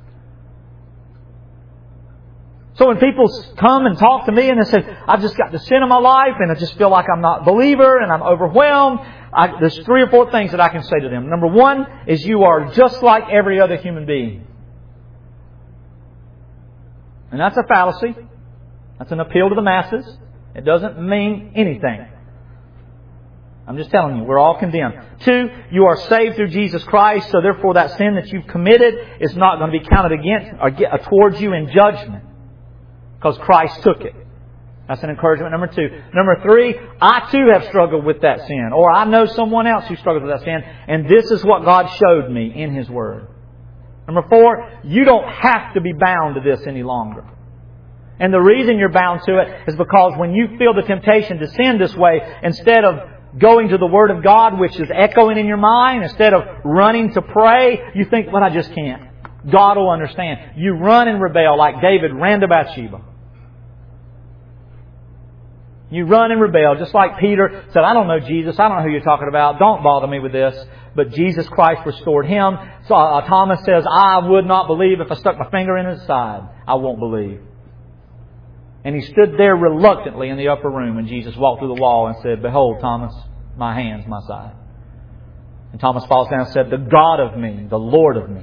So when people come and talk to me and they say, I've just got the sin in my life and I just feel like I'm not a believer and I'm overwhelmed, I, there's three or four things that I can say to them. Number one is you are just like every other human being. And that's a fallacy. That's an appeal to the masses. It doesn't mean anything. I'm just telling you, we're all condemned. Two, you are saved through Jesus Christ, so therefore that sin that you've committed is not going to be counted against or get, uh, towards you in judgment. Because Christ took it. That's an encouragement number two. Number three, I too have struggled with that sin. Or I know someone else who struggled with that sin. And this is what God showed me in His Word. Number four, you don't have to be bound to this any longer. And the reason you're bound to it is because when you feel the temptation to sin this way, instead of going to the Word of God, which is echoing in your mind, instead of running to pray, you think, well, I just can't. God will understand. You run and rebel like David ran to Bathsheba. You run and rebel, just like Peter said, I don't know Jesus, I don't know who you're talking about, don't bother me with this. But Jesus Christ restored him. So uh, Thomas says, I would not believe if I stuck my finger in his side. I won't believe. And he stood there reluctantly in the upper room when Jesus walked through the wall and said, behold, Thomas, my hands, my side. And Thomas falls down and said, the God of me, the Lord of me.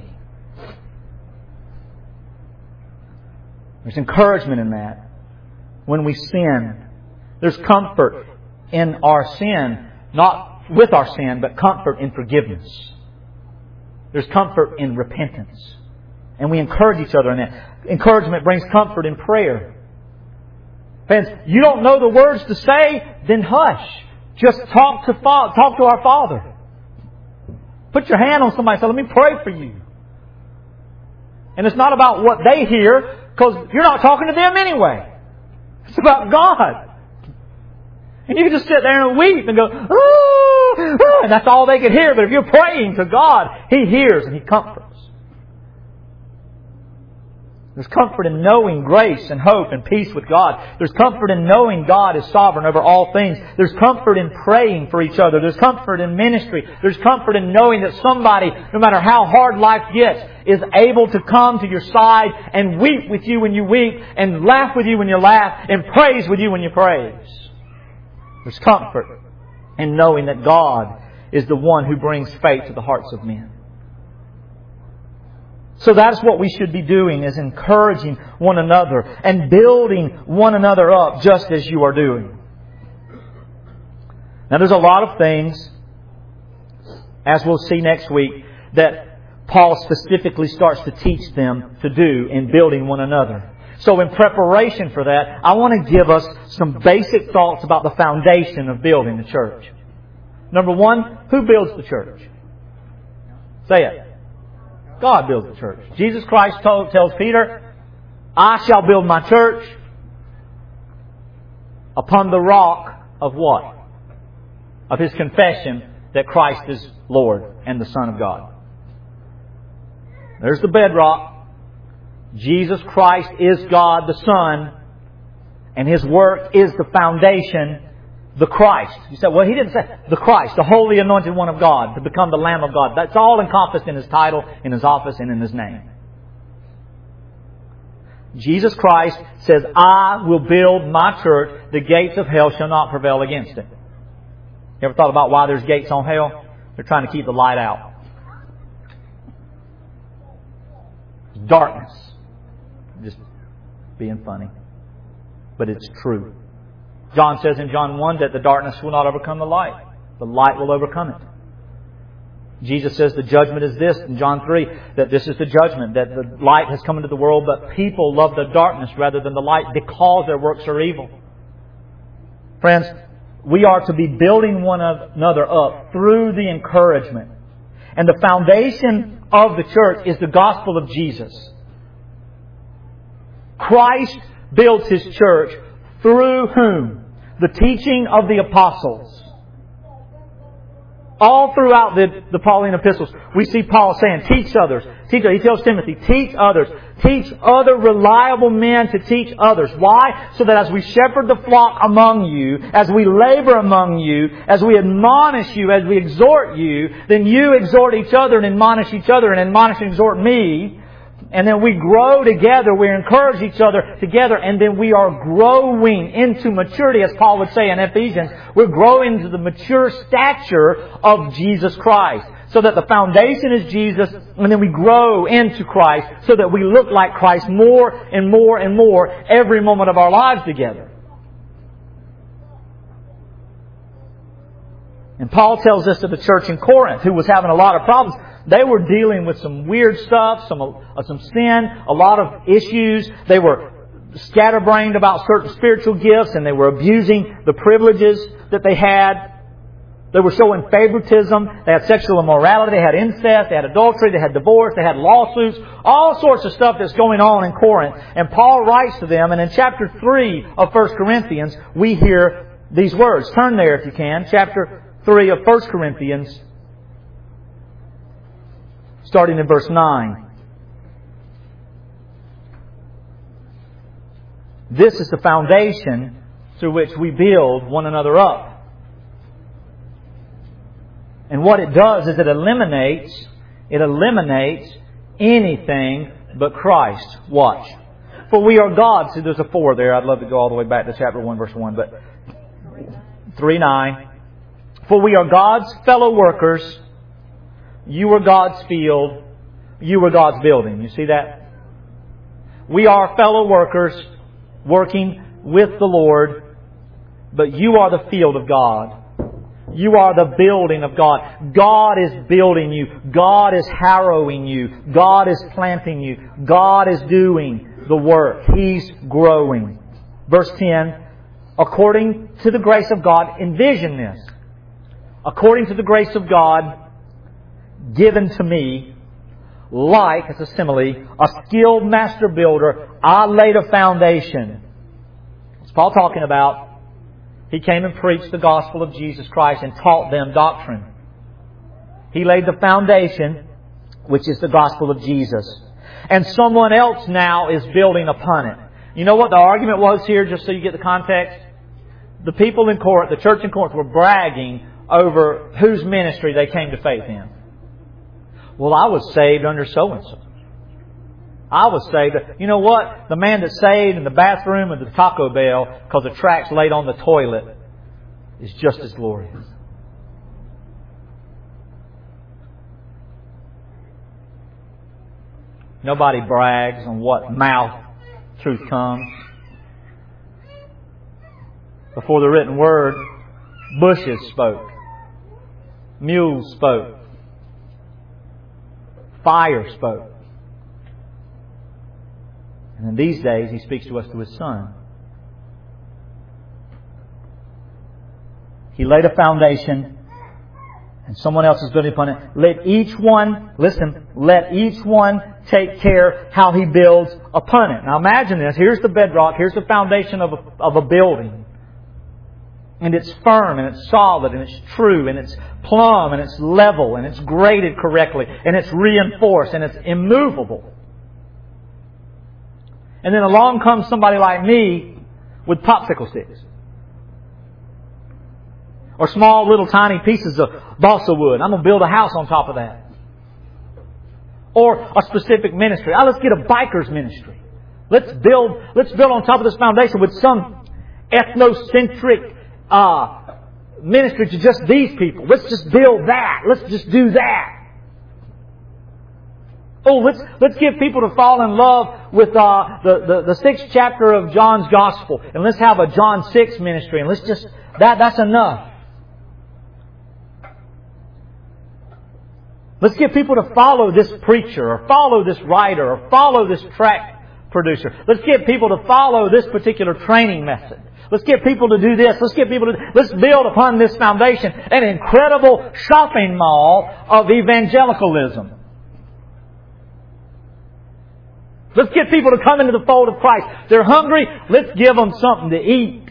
There's encouragement in that. When we sin, there's comfort in our sin, not with our sin, but comfort in forgiveness. There's comfort in repentance. And we encourage each other in that. Encouragement brings comfort in prayer. Friends, you don't know the words to say, then hush. Just talk to talk to our Father. Put your hand on somebody and say, let me pray for you. And it's not about what they hear, because you're not talking to them anyway. It's about God. And you can just sit there and weep and go, ooh, ooh, and that's all they can hear. But if you're praying to God, He hears and He comforts. There's comfort in knowing grace and hope and peace with God. There's comfort in knowing God is sovereign over all things. There's comfort in praying for each other. There's comfort in ministry. There's comfort in knowing that somebody, no matter how hard life gets, is able to come to your side and weep with you when you weep, and laugh with you when you laugh, and praise with you when you praise. There's comfort in knowing that God is the one who brings faith to the hearts of men. So that's what we should be doing, is encouraging one another and building one another up just as you are doing. Now there's a lot of things, as we'll see next week, that Paul specifically starts to teach them to do in building one another. So in preparation for that, I want to give us some basic thoughts about the foundation of building the church. Number one, who builds the church? Say it. God builds the church. Jesus Christ told, tells Peter, I shall build my church upon the rock of what? Of his confession that Christ is Lord and the Son of God. There's the bedrock. Jesus Christ is God the Son, and His work is the foundation, the Christ. You said, well, He didn't say the Christ, the Holy Anointed One of God, to become the Lamb of God. That's all encompassed in His title, in His office, and in His name. Jesus Christ says, I will build my church. The gates of hell shall not prevail against it. You ever thought about why there's gates on hell? They're trying to keep the light out. Darkness. Just being funny. But it's true. John says in John one that the darkness will not overcome the light. The light will overcome it. Jesus says the judgment is this in John three, that this is the judgment, that the light has come into the world, but people love the darkness rather than the light because their works are evil. Friends, we are to be building one another up through the encouragement. And the foundation of the church is the gospel of Jesus. Christ builds His church through whom? The teaching of the apostles. All throughout the, the Pauline epistles, we see Paul saying, teach others. Teach, he tells Timothy, teach others. Teach other reliable men to teach others. Why? So that as we shepherd the flock among you, as we labor among you, as we admonish you, as we exhort you, then you exhort each other and admonish each other and admonish and exhort me. And then we grow together, we encourage each other together, and then we are growing into maturity, as Paul would say in Ephesians. We're growing into the mature stature of Jesus Christ. So that the foundation is Jesus, and then we grow into Christ so that we look like Christ more and more and more every moment of our lives together. And Paul tells this to the church in Corinth, who was having a lot of problems. They were dealing with some weird stuff, some uh, some sin, a lot of issues. They were scatterbrained about certain spiritual gifts, and they were abusing the privileges that they had. They were showing favoritism. They had sexual immorality. They had incest. They had adultery. They had divorce. They had lawsuits. All sorts of stuff that's going on in Corinth. And Paul writes to them, and in chapter three of First Corinthians, we hear these words. Turn there if you can. Chapter three of First Corinthians, starting in verse nine. This is the foundation through which we build one another up. And what it does is it eliminates, it eliminates anything but Christ. Watch. For we are God's. See, there's a four there. I'd love to go all the way back to chapter one, verse one. But three nine. For we are God's fellow workers. You are God's field. You are God's building. You see that? We are fellow workers working with the Lord. But you are the field of God. You are the building of God. God is building you. God is harrowing you. God is planting you. God is doing the work. He's growing. Verse ten. According to the grace of God, envision this. According to the grace of God given to me, like, it's a simile, a skilled master builder, I laid a foundation. What's Paul talking about? He came and preached the gospel of Jesus Christ and taught them doctrine. He laid the foundation, which is the gospel of Jesus. And someone else now is building upon it. You know what the argument was here, just so you get the context? The people in Corinth, the church in Corinth, were bragging over whose ministry they came to faith in. Well, I was saved under so-and-so. I was saved. You know what? The man that's saved in the bathroom of the Taco Bell because the tract's laid on the toilet is just as glorious. Nobody brags on what mouth truth comes. Before the written word, bushes spoke. Mules spoke. Fire spoke. And in these days, He speaks to us through His Son. He laid a foundation, and someone else is building upon it. Let each one, listen, let each one take care how he builds upon it. Now imagine this. Here's the bedrock. Here's the foundation of a, of a building. And it's firm, and it's solid, and it's true, and it's plumb, and it's level, and it's graded correctly, and it's reinforced, and it's immovable. And then along comes somebody like me with popsicle sticks. Or small little tiny pieces of balsa wood. I'm going to build a house on top of that. Or a specific ministry. Ah, let's get a biker's ministry. Let's build, let's build on top of this foundation with some ethnocentric uh, ministry to just these people. Let's just build that. Let's just do that. Oh, let's let's get people to fall in love with uh, the, the the sixth chapter of John's Gospel, and let's have a John six ministry, and let's just that that's enough. Let's get people to follow this preacher, or follow this writer, or follow this track producer. Let's get people to follow this particular training method. Let's get people to do this. Let's get people to let's build upon this foundation an incredible shopping mall of evangelicalism. Let's get people to come into the fold of Christ. They're hungry. Let's give them something to eat.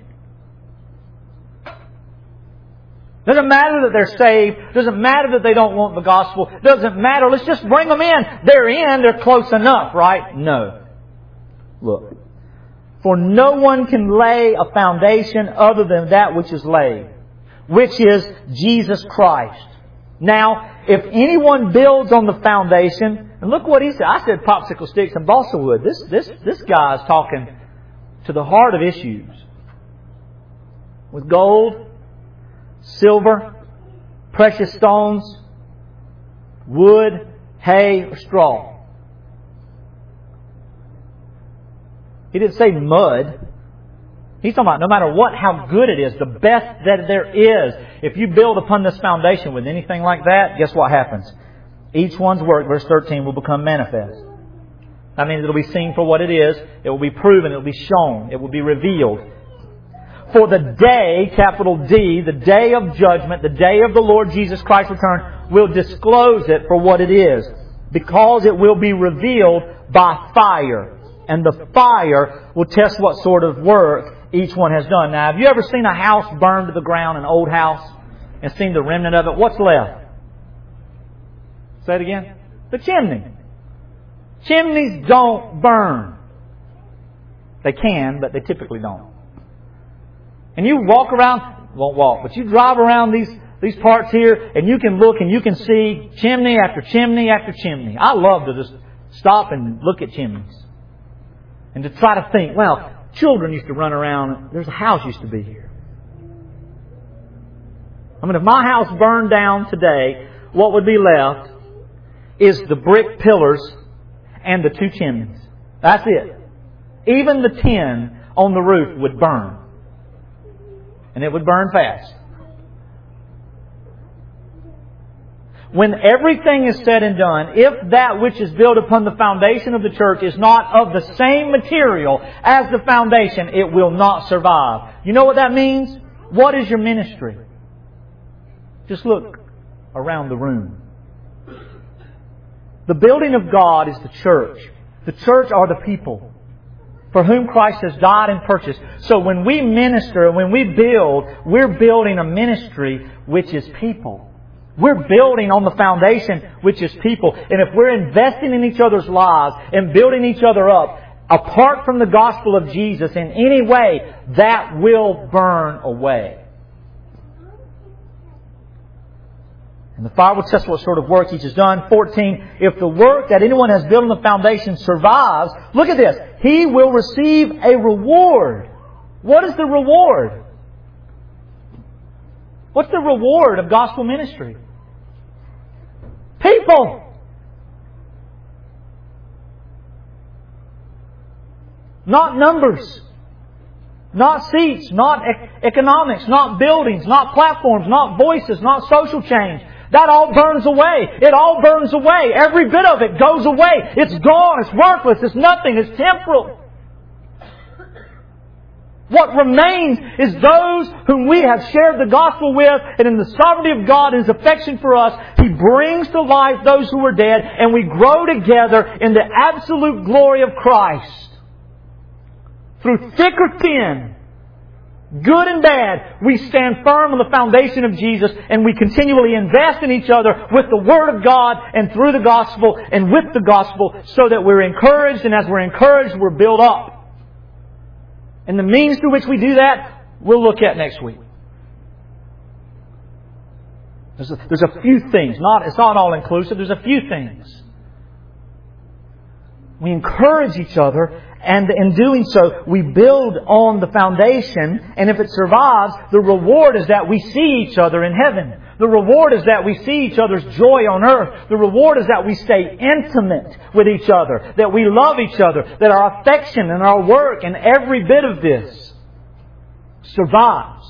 Doesn't matter that they're saved. Doesn't matter that they don't want the gospel. Doesn't matter. Let's just bring them in. They're in. They're close enough, right? No. Look. For no one can lay a foundation other than that which is laid, which is Jesus Christ. Now, if anyone builds on the foundation, and look what he said. I said popsicle sticks and balsa wood. This, this, this guy is talking to the heart of issues. With gold, silver, precious stones, wood, hay, or straw. He didn't say mud. He's talking about no matter what, how good it is, the best that there is. If you build upon this foundation with anything like that, guess what happens? Each one's work, verse thirteen, will become manifest. That means it'll be seen for what it is. It will be proven. It will be shown. It will be revealed. For the day, capital D, the day of judgment, the day of the Lord Jesus Christ's return, will disclose it for what it is. Because it will be revealed by fire. And the fire will test what sort of work each one has done. Now, have you ever seen a house burned to the ground, an old house, and seen the remnant of it? What's left? Say it again. The chimney. Chimneys don't burn. They can, but they typically don't. And you walk around, won't walk, but you drive around these, these parts here, and you can look and you can see chimney after chimney after chimney. I love to just stop and look at chimneys. And to try to think, well, children used to run around, there's a house used to be here. I mean, if my house burned down today, what would be left is the brick pillars and the two chimneys. That's it. Even the tin on the roof would burn. And it would burn fast. When everything is said and done, if that which is built upon the foundation of the church is not of the same material as the foundation, it will not survive. You know what that means? What is your ministry? Just look around the room. The building of God is the church. The church are the people for whom Christ has died and purchased. So when we minister, when we build, we're building a ministry which is people. We're building on the foundation which is people. And if we're investing in each other's lives and building each other up, apart from the gospel of Jesus in any way, that will burn away. And the fire will test what sort of work each has done. fourteen, if the work that anyone has built on the foundation survives, look at this, he will receive a reward. What is the reward? What's the reward of gospel ministry? People! Not numbers. Not seats, not ec- economics, not buildings, not platforms, not voices, not social change. That all burns away. It all burns away. Every bit of it goes away. It's gone. It's worthless. It's nothing. It's temporal. What remains is those whom we have shared the gospel with, and in the sovereignty of God and His affection for us, He brings to life those who are dead, and we grow together in the absolute glory of Christ. Through thick or thin, good and bad, we stand firm on the foundation of Jesus, and we continually invest in each other with the Word of God and through the gospel and with the gospel, so that we're encouraged, and as we're encouraged, we're built up. And the means through which we do that, we'll look at next week. There's a, there's a few things. Not, it's not all inclusive. There's a few things. We encourage each other, and in doing so, we build on the foundation, and if it survives, the reward is that we see each other in heaven. The reward is that we see each other's joy on earth. The reward is that we stay intimate with each other, that we love each other, that our affection and our work and every bit of this survives.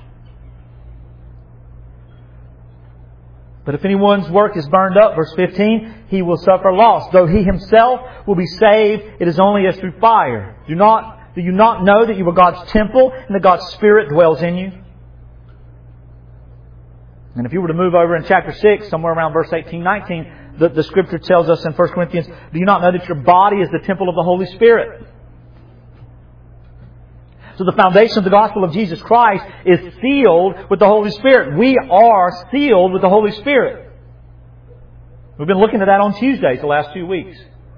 But if anyone's work is burned up, verse fifteen, he will suffer loss. Though he himself will be saved, it is only as through fire. Do not, do you not know that you are God's temple and that God's Spirit dwells in you? And if you were to move over in chapter six, somewhere around verse eighteen, nineteen, the, the Scripture tells us in First Corinthians, do you not know that your body is the temple of the Holy Spirit? So the foundation of the gospel of Jesus Christ is sealed with the Holy Spirit. We are sealed with the Holy Spirit. We've been looking at that on Tuesdays the last few weeks.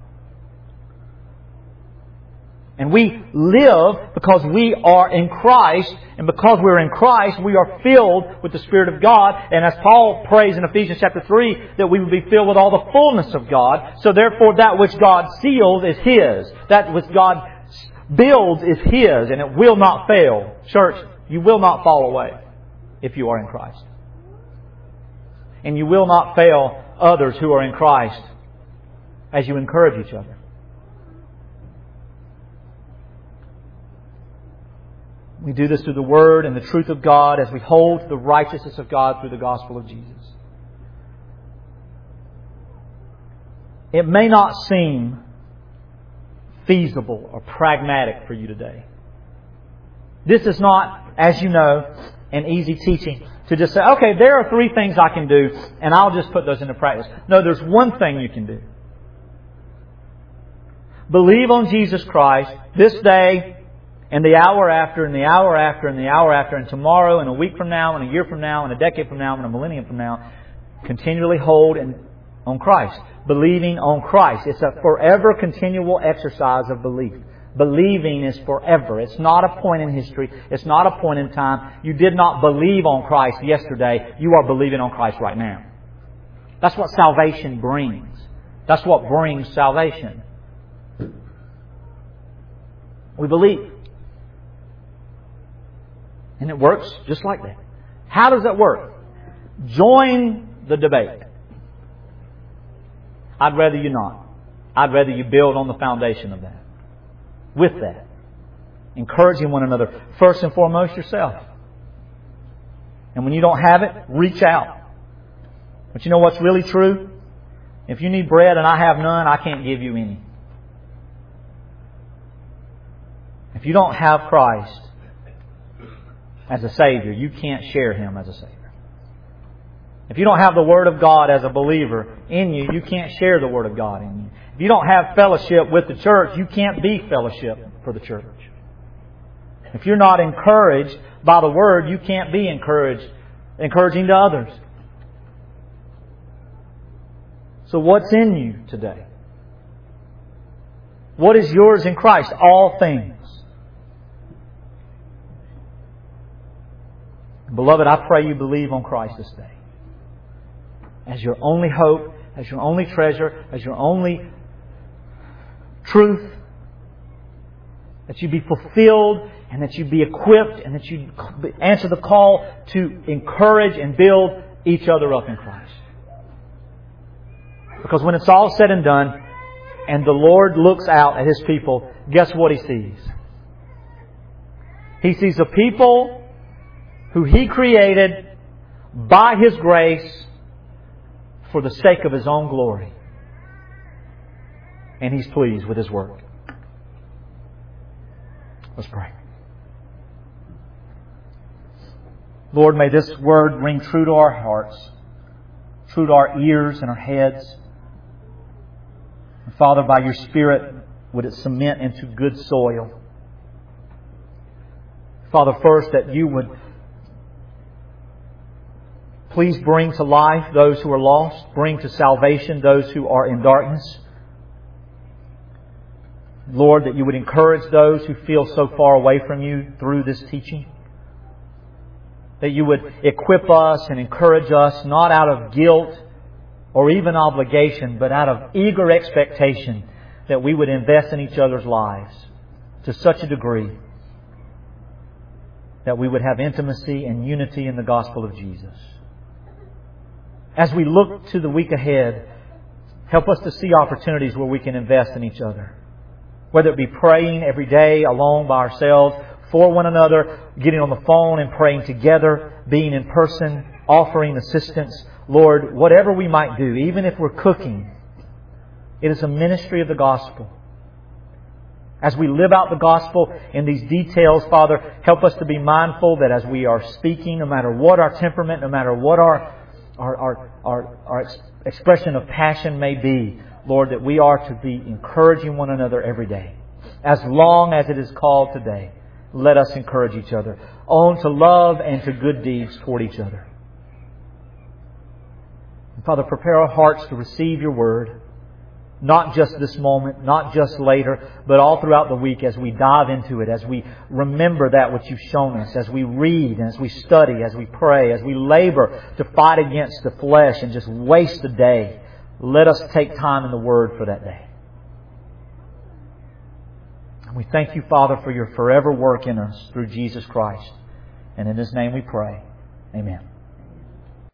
And we live because we are in Christ. And because we're in Christ, we are filled with the Spirit of God. And as Paul prays in Ephesians chapter three, that we would be filled with all the fullness of God. So therefore that which God seals is His. That which God builds is His, and it will not fail. Church, you will not fall away if you are in Christ. And you will not fail others who are in Christ as you encourage each other. We do this through the Word and the truth of God as we hold to the righteousness of God through the gospel of Jesus. It may not seem feasible or pragmatic for you today. This is not, as you know, an easy teaching to just say, okay, there are three things I can do, and I'll just put those into practice. No, there's one thing you can do. Believe on Jesus Christ this day, and the hour after, and the hour after, and the hour after, and tomorrow, and a week from now, and a year from now, and a decade from now, and a millennium from now. Continually hold in, on Christ. Believing on Christ. It's a forever continual exercise of belief. Believing is forever. It's not a point in history. It's not a point in time. You did not believe on Christ yesterday. You are believing on Christ right now. That's what salvation brings. That's what brings salvation. We believe. And it works just like that. How does that work? Join the debate. I'd rather you not. I'd rather you build on the foundation of that. With that. Encouraging one another. First and foremost, yourself. And when you don't have it, reach out. But you know what's really true? If you need bread and I have none, I can't give you any. If you don't have Christ as a Savior, you can't share Him as a Savior. If you don't have the Word of God as a believer in you, you can't share the Word of God in you. If you don't have fellowship with the church, you can't be fellowship for the church. If you're not encouraged by the Word, you can't be encouraged, encouraging to others. So what's in you today? What is yours in Christ? All things. Beloved, I pray you believe on Christ this day as your only hope, as your only treasure, as your only truth. That you be fulfilled and that you be equipped and that you answer the call to encourage and build each other up in Christ. Because when it's all said and done and the Lord looks out at His people, guess what He sees? He sees a people who He created by His grace for the sake of His own glory. And He's pleased with His work. Let's pray. Lord, may this Word ring true to our hearts, true to our ears and our heads. And Father, by Your Spirit, would it cement into good soil. Father, first, that You would please bring to life those who are lost, bring to salvation those who are in darkness. Lord, that You would encourage those who feel so far away from You through this teaching. That You would equip us and encourage us not out of guilt or even obligation, but out of eager expectation that we would invest in each other's lives to such a degree that we would have intimacy and unity in the gospel of Jesus. As we look to the week ahead, help us to see opportunities where we can invest in each other. Whether it be praying every day alone by ourselves, for one another, getting on the phone and praying together, being in person, offering assistance. Lord, whatever we might do, even if we're cooking, it is a ministry of the gospel. As we live out the gospel in these details, Father, help us to be mindful that as we are speaking, no matter what our temperament, no matter what our, our, our, our, our expression of passion may be, Lord, that we are to be encouraging one another every day. As long as it is called today, let us encourage each other on to love and to good deeds toward each other. And Father, prepare our hearts to receive Your Word, not just this moment, not just later, but all throughout the week as we dive into it, as we remember that which You've shown us, as we read, and as we study, as we pray, as we labor to fight against the flesh and just waste the day. Let us take time in the Word for that day. And we thank You, Father, for Your forever work in us through Jesus Christ. And in His name we pray. Amen.